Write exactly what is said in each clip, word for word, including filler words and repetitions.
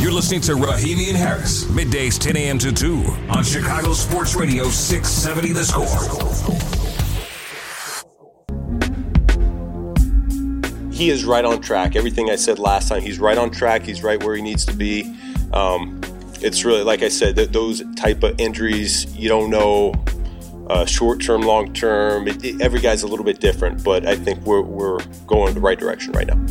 You're listening to Rahimi and Harris, middays ten a.m. to two on Chicago Sports Radio six seventy The Score. He is right on track. Everything I said last time, he's right on track. He's right where he needs to be. Um, it's really, like I said, that those type of injuries, you don't know uh, short-term, long-term. It, it, every guy's a little bit different, but I think we're we're going in the right direction right now.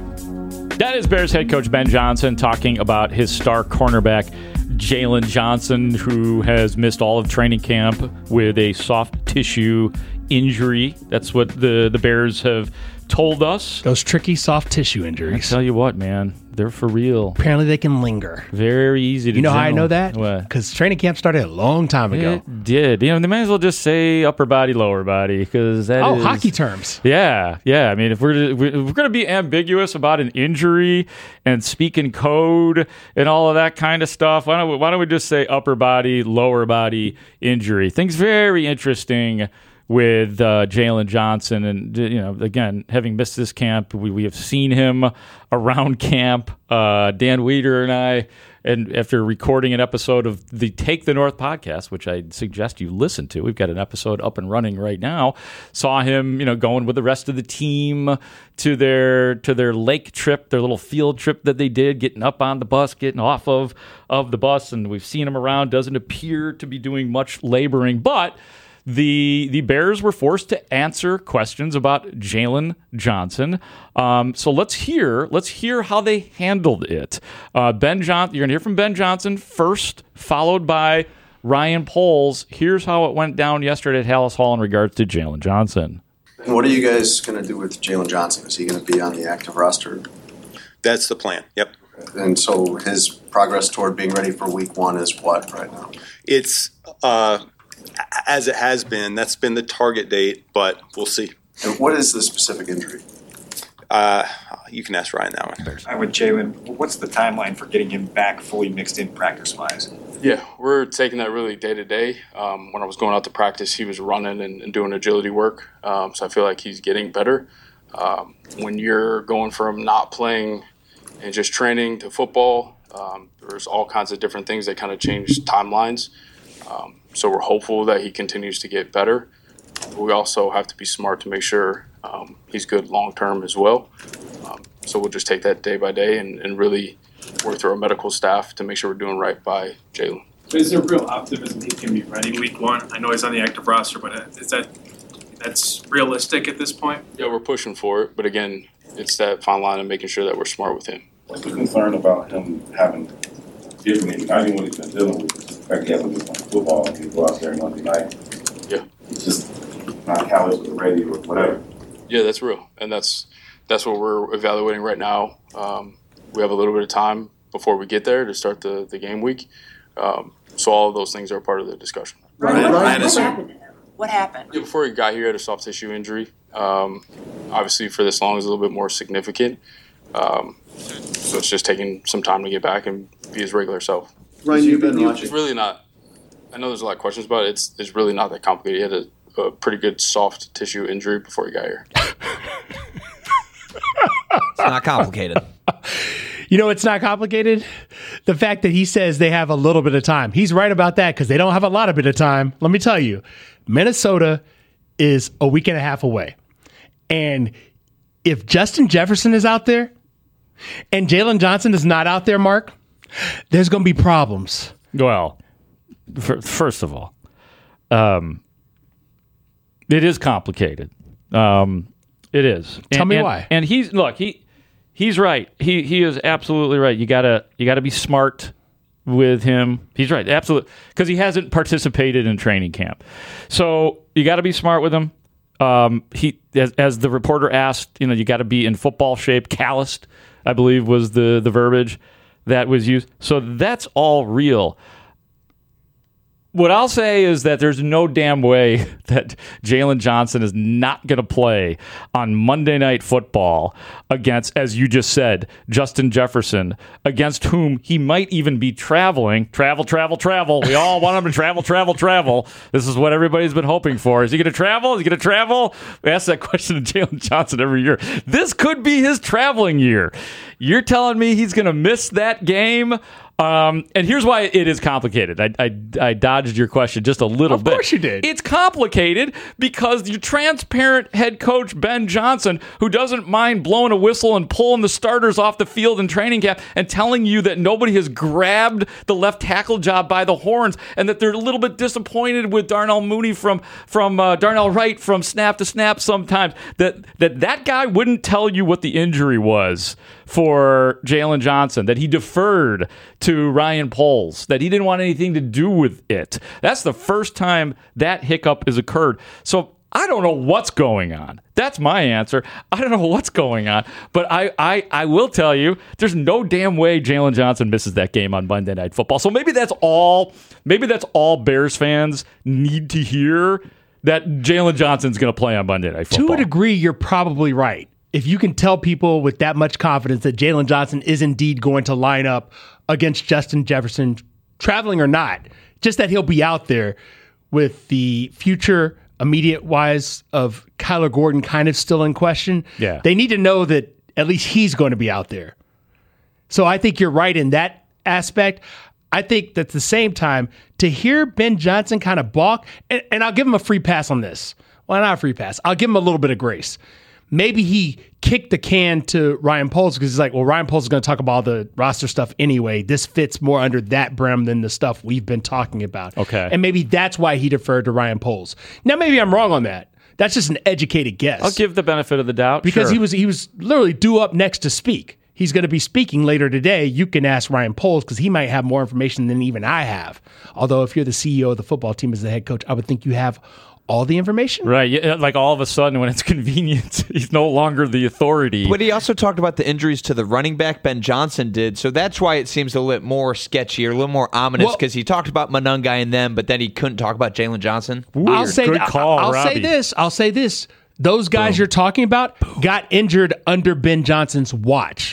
That is Bears head coach Ben Johnson talking about his star cornerback, Jaylon Johnson, who has missed all of training camp with a soft tissue injury. That's what the, the Bears have told us. Those tricky soft tissue injuries. I tell you what, man, they're for real. Apparently they can linger. Very easy to You know gel. how I know that? What? Because training camp started a long time ago. It did. You know, they might as well just say upper body, lower body, because that oh, is... hockey terms. Yeah, yeah. I mean, if we're, if we're going to be ambiguous about an injury and speak in code and all of that kind of stuff, why don't we, why don't we just say upper body, lower body injury? Things very interesting with uh, Jaylon Johnson. And, you know, again, having missed this camp, we, we have seen him around camp. Uh, Dan Weeder and I, and after recording an episode of the Take the North podcast, which I suggest you listen to, we've got an episode up and running right now, saw him, you know, going with the rest of the team to their to their lake trip, their little field trip that they did, getting up on the bus, getting off of, of the bus, and we've seen him around. Doesn't appear to be doing much laboring, but The the Bears were forced to answer questions about Jaylon Johnson. Um, so let's hear let's hear how they handled it. Uh, Ben Johnson, you're gonna hear from Ben Johnson first, followed by Ryan Poles. Here's how it went down yesterday at Hallis Hall in regards to Jaylon Johnson. And what are you guys going to do with Jaylon Johnson? Is he going to be on the active roster? That's the plan. Yep. And so his progress toward being ready for week one is what right now? It's uh, as it has been. That's been the target date, but we'll see. And what is the specific injury? Uh, you can ask Ryan that one. I would, Jaylon, what's the timeline for getting him back fully mixed in practice-wise? Yeah, we're taking that really day to day. Um, when I was going out to practice, he was running and, and doing agility work, um, so I feel like he's getting better. Um, when you're going from not playing and just training to football, um, there's all kinds of different things that kind of change timelines. Um, so we're hopeful that he continues to get better. We also have to be smart to make sure um, he's good long-term as well. Um, so we'll just take that day by day and, and really work through our medical staff to make sure we're doing right by Jaylon. Is there real optimism he can be ready week one? I know he's on the active roster, but is that that's realistic at this point? Yeah, we're pushing for it. But again, it's that fine line of making sure that we're smart with him. What's the concern about him having different, I mean, what he's been dealing with, the fact he hasn't been playing football and he go out there Monday night. Yeah. It's just not callous or ready or whatever. Yeah, that's real. And that's that's what we're evaluating right now. Um, we have a little bit of time before we get there to start the, the game week. Um, so all of those things are part of the discussion. Ryan, what, what happened to him? What happened? Yeah, before he got here, he had a soft tissue injury. Um, obviously, for this long, is a little bit more significant. Um, so it's just taking some time to get back and be his regular self. Ryan, you've been watching. It's really not. I know there's a lot of questions about it. It's it's really not that complicated. He had a, a pretty good soft tissue injury before he got here. It's not complicated. You know, it's not complicated. The fact that he says they have a little bit of time. He's right about that because they don't have a lot of bit of time. Let me tell you, Minnesota is a week and a half away. And if Justin Jefferson is out there and Jaylon Johnson is not out there, Mark, there's going to be problems. Well, for, first of all, um, it is complicated. Um, it is. Tell and, me and, why. And he's look he he's right. He he is absolutely right. You gotta you gotta be smart with him. He's right, absolutely, because he hasn't participated in training camp. So you got to be smart with him. Um, he as, as the reporter asked, you know, you got to be in football shape, calloused, I believe was the the verbiage that was used. So that's all real. What I'll say is that there's no damn way that Jalen Johnson is not going to play on Monday Night Football against, as you just said, Justin Jefferson, against whom he might even be traveling. Travel, travel, travel. We all want him to travel, travel, travel. This is what everybody's been hoping for. Is he going to travel? Is he going to travel? We ask that question to Jalen Johnson every year. This could be his traveling year. You're telling me he's going to miss that game? Um, and here's why it is complicated. I, I, I dodged your question just a little bit. Of course you did. It's complicated because your transparent head coach, Ben Johnson, who doesn't mind blowing a whistle and pulling the starters off the field in training camp and telling you that nobody has grabbed the left tackle job by the horns and that they're a little bit disappointed with Darnell Mooney from, from uh, Darnell Wright from snap to snap sometimes, that, that that guy wouldn't tell you what the injury was for Jalen Johnson, that he deferred to Ryan Poles, that he didn't want anything to do with it. That's the first time that hiccup has occurred. So I don't know what's going on. That's my answer. I don't know what's going on. But I, I, I will tell you, there's no damn way Jalen Johnson misses that game on Monday Night Football. So maybe that's all, maybe that's all Bears fans need to hear, that Jalen Johnson's going to play on Monday Night Football. To a degree, you're probably right. If you can tell people with that much confidence that Jalen Johnson is indeed going to line up against Justin Jefferson, traveling or not, just that he'll be out there with the future immediate wise of Kyler Gordon kind of still in question. Yeah. They need to know that at least he's going to be out there. So I think you're right in that aspect. I think that at the same time, to hear Ben Johnson kind of balk, and, and I'll give him a free pass on this. Well, not a free pass. I'll give him a little bit of grace. Maybe he kicked the can to Ryan Poles because he's like, well, Ryan Poles is going to talk about all the roster stuff anyway. This fits more under that brim than the stuff we've been talking about. Okay. And maybe that's why he deferred to Ryan Poles. Now, maybe I'm wrong on that. That's just an educated guess. I'll give the benefit of the doubt. Because sure. he was he was literally due up next to speak. He's going to be speaking later today. You can ask Ryan Poles because he might have more information than even I have. Although if you're the C E O of the football team as the head coach, I would think you have all the information. Right. Yeah, like all of a sudden when it's convenient, he's no longer the authority. But he also talked about the injuries to the running back, Ben Johnson did. So that's why it seems a little more sketchy or a little more ominous because well, he talked about Monungai and them, but then he couldn't talk about Jalen Johnson. Weird. I'll say, Good call, I'll Robbie. say this. I'll say this. Those guys Boom. you're talking about Boom. got injured under Ben Johnson's watch.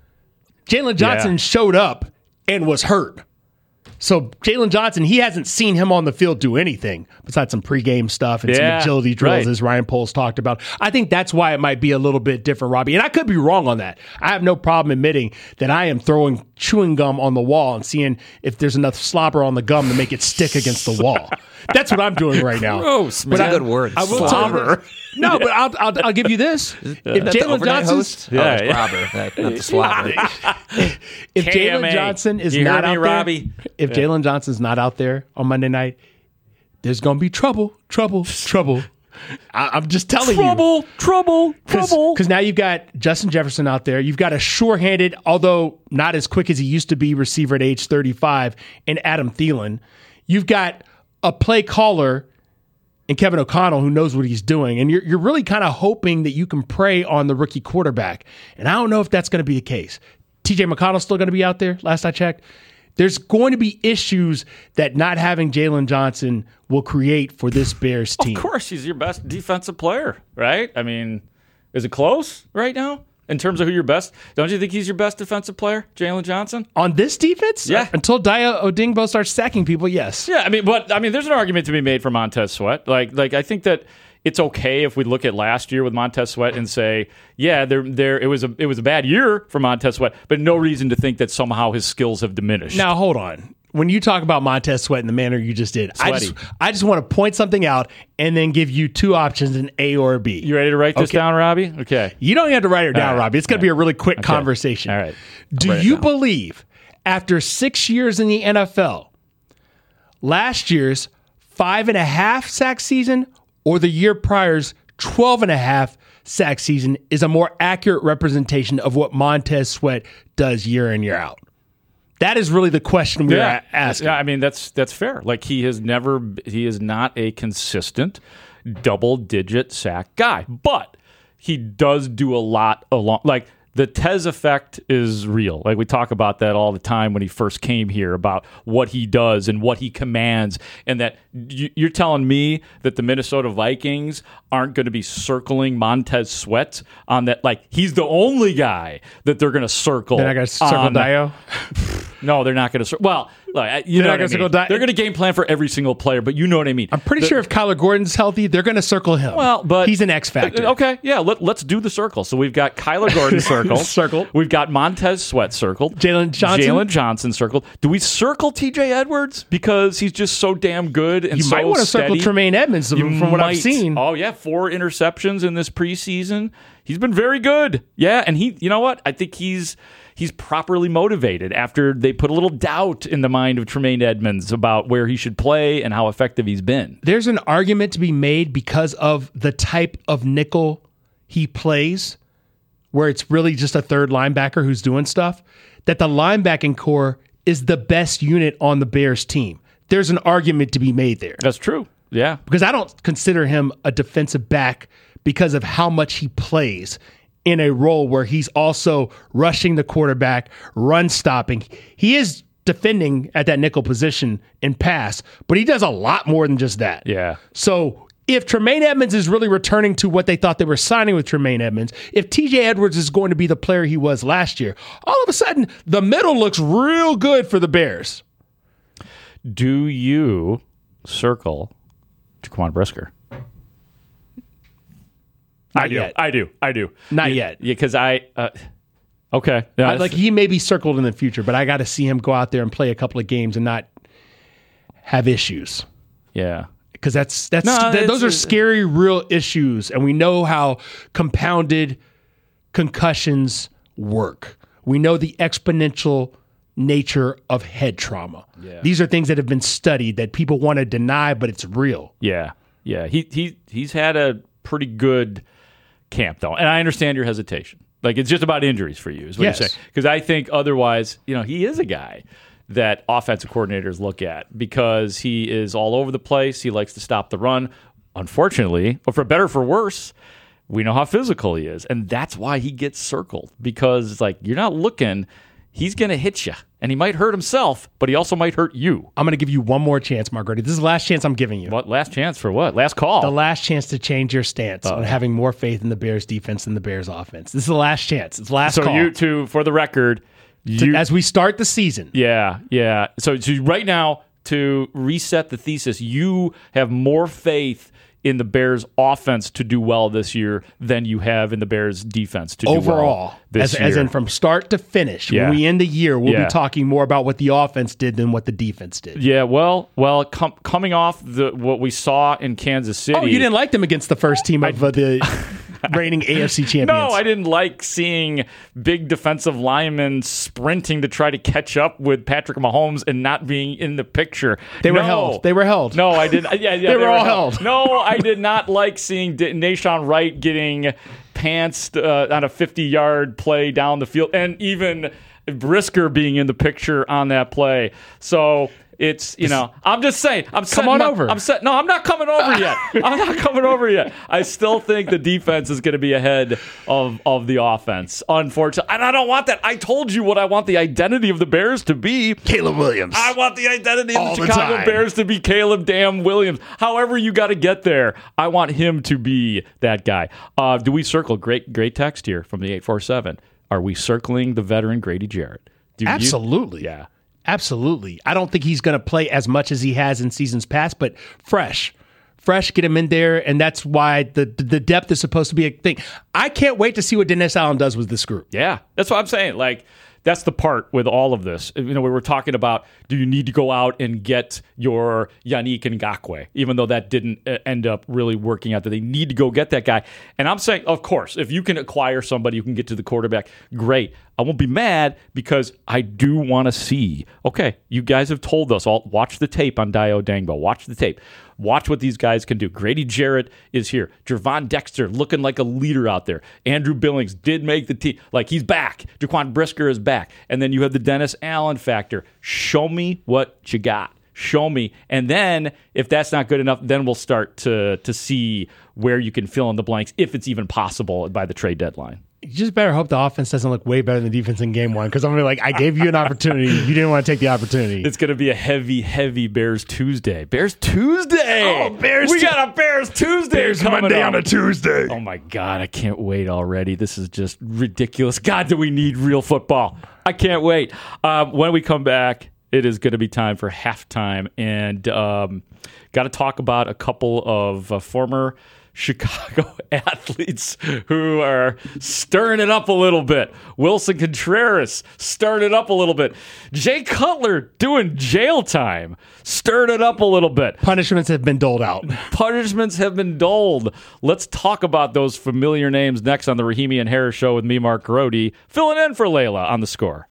Jalen Johnson yeah. showed up and was hurt. So Jalen Johnson, he hasn't seen him on the field do anything besides some pregame stuff and yeah, some agility drills, right. as Ryan Poles talked about. I think that's why it might be a little bit different, Robbie. And I could be wrong on that. I have no problem admitting that I am throwing chewing gum on the wall and seeing if there's enough slobber on the gum to make it stick against the wall. That's what I'm doing right now. Gross, but man. I, good word. I will slobber. tell you, no, but I'll, I'll I'll give you this. Yeah. If Jalen Johnson's yeah, oh, yeah. Robber, not, not the slobber. if K M A. Jalen Johnson is you not heard me, out Robbie? there, if Yeah. Jalen Johnson's not out there on Monday night, there's gonna be trouble, trouble, trouble. I, I'm just telling trouble, you, trouble, trouble, trouble. Because now you've got Justin Jefferson out there. You've got a sure-handed, although not as quick as he used to be, receiver at age thirty-five, in Adam Thielen. You've got a play caller and Kevin O'Connell, who knows what he's doing. And you're, you're really kind of hoping that you can prey on the rookie quarterback. And I don't know if that's going to be the case. T J McConnell's still going to be out there, last I checked. There's going to be issues that not having Jalen Johnson will create for this Bears team. Of course, he's your best defensive player, right? I mean, is it close right now in terms of who your best? Don't you think he's your best defensive player, Jalen Johnson? On this defense? Yeah. Until Daya Odingbo starts sacking people, yes. Yeah, I mean, but I mean, there's an argument to be made for Montez Sweat. Like, like I think that it's okay if we look at last year with Montez Sweat and say, yeah, there, there, it was a, it was a bad year for Montez Sweat, but no reason to think that somehow his skills have diminished. Now, hold on. When you talk about Montez Sweat in the manner you just did, I just, I just want to point something out and then give you two options, an A or a B. You ready to write this okay. down, Robbie? Okay. You don't have to write it down, right. Robbie. It's going to be a really quick okay. conversation. All right. I'll Do you believe after six years in the N F L, last year's five and a half sack season or the year prior's twelve and a half sack season is a more accurate representation of what Montez Sweat does year in, year out? That is really the question we're yeah. asking. Yeah, I mean, that's that's fair. Like, he has never, he is not a consistent double-digit sack guy, but he does do a lot along, like, the Tez effect is real. Like we talk about that all the time when he first came here about what he does and what he commands, and that you're telling me that the Minnesota Vikings aren't going to be circling Montez Sweat on that. Like he's the only guy that they're going to circle. They're not going to circle Dio? No, they're not going to circle. Well, look, you they're know what I mean. Di- they're going to game plan for every single player, but you know what I mean. I'm pretty the, sure if Kyler Gordon's healthy, they're going to circle him. Well, but he's an X factor. Okay, yeah, let, let's do the circle. So we've got Kyler Gordon circled. Circled. We've got Montez Sweat circled. Jalen Johnson. Jalen Johnson circled. Do we circle T J Edwards because he's just so damn good and you so might want to steady? circle Tremaine Edmonds from, You from what might. I've seen. Oh yeah, four interceptions in this preseason. He's been very good. Yeah, and he, you know what? I think he's he's properly motivated after they put a little doubt in the mind of Tremaine Edmonds about where he should play and how effective he's been. There's an argument to be made because of the type of nickel he plays, where it's really just a third linebacker who's doing stuff, that the linebacking core is the best unit on the Bears team. There's an argument to be made there. That's true. Yeah. Because I don't consider him a defensive back because of how much he plays in a role where he's also rushing the quarterback, run stopping. He is defending at that nickel position in pass, but he does a lot more than just that. Yeah. So if Tremaine Edmonds is really returning to what they thought they were signing with Tremaine Edmonds, if T J Edwards is going to be the player he was last year, all of a sudden the middle looks real good for the Bears. Do you circle Jaquan Brisker? Not I do. yet. I do. I do. Not yeah, yet. Yeah, because I. Uh, okay. No, I, like he may be circled in the future, but I got to see him go out there and play a couple of games and not have issues. Yeah. Because that's that's No, that, those are it's- scary, real issues, and we know how compounded concussions work. We know the exponential nature of head trauma. Yeah. These are things that have been studied that people want to deny, but it's real. Yeah. Yeah. He he he's had a pretty good camp though, and I understand your hesitation. Like it's just about injuries for you, is what Yes. you're saying. Because I think otherwise, you know, he is a guy that offensive coordinators look at because he is all over the place. He likes to stop the run. Unfortunately, but for better or for worse, we know how physical he is, and that's why he gets circled. Because it's like you're not looking. He's going to hit you, and he might hurt himself, but he also might hurt you. I'm going to give you one more chance, Margaret. This is the last chance I'm giving you. What last chance for what? Last call. The last chance to change your stance Uh-oh. on having more faith in the Bears defense than the Bears offense. This is the last chance. It's the last so call. you two, for the record, To- you, as we start the season. yeah, yeah. So, so right now, to reset the thesis, you have more faith in the Bears offense to do well this year than you have in the Bears defense to do Overall, well this as, year. as in from start to finish, Yeah. when we end the year, we'll Yeah. be talking more about what the offense did than what the defense did. Yeah, well, well, com- coming off the what we saw in Kansas City. Oh, you didn't like them against the first team of uh, the reigning A F C champions. No, I didn't like seeing big defensive linemen sprinting to try to catch up with Patrick Mahomes and not being in the picture. They were No. held. They were held. No, I didn't. Yeah, yeah, They were all held. No, I did not like seeing D- Nashawn Wright getting pantsed uh, on a fifty-yard play down the field, and even Brisker being in the picture on that play. So it's, you know, I'm just saying. I'm Come on my, over. I'm set. No, I'm not coming over yet. I'm not coming over yet. I still think the defense is going to be ahead of of the offense. Unfortunately, and I don't want that. I told you what I want the identity of the Bears to be. Caleb Williams. I want the identity All of the the Chicago time. Bears to be Caleb Damn Williams. However you got to get there, I want him to be that guy. Uh, do we circle? Great, great text here from the eight four seven. Are we circling the veteran Grady Jarrett? Do you- Absolutely. yeah. Absolutely. I don't think he's going to play as much as he has in seasons past, but fresh. Fresh, get him in there, and that's why the the depth is supposed to be a thing. I can't wait to see what Dennis Allen does with this group. Yeah, that's what I'm saying. Like, that's the part with all of this. You know, we were talking about, do you need to go out and get your Yannick Ngakoue, even though that didn't uh, end up really working out, that they need to go get that guy. And I'm saying, of course, if you can acquire somebody who can get to the quarterback, great. I won't be mad because I do want to see, okay, you guys have told us, all watch the tape on Dio Dangbo. Watch the tape. Watch what these guys can do. Grady Jarrett is here. Jervon Dexter looking like a leader out there. Andrew Billings did make the team. Like, he's back. Jaquan Brisker is back. And then you have the Dennis Allen factor. Show me what you got. Show me. And then, if that's not good enough, then we'll start to to see where you can fill in the blanks, if it's even possible by the trade deadline. you just better hope the offense doesn't look way better than the defense in game one, because I'm going to be like, I gave you an opportunity. You didn't want to take the opportunity. It's going to be a heavy, heavy Bears Tuesday. Bears Tuesday! Oh, Bears We got a Bears Tuesday Bears coming Monday up. on a Tuesday. Oh, my God. I can't wait already. This is just ridiculous. God, do we need real football. I can't wait. Um, when we come back, it is going to be time for halftime. And um, got to talk about a couple of uh, former Chicago athletes who are stirring it up a little bit. Wilson Contreras stirring it up a little bit. Jay Cutler doing jail time, stirred it up a little bit. Punishments have been doled out. Punishments have been doled. Let's talk about those familiar names next on the Rahimi and Harris Show with me, Mark Grody, filling in for Layla on The Score.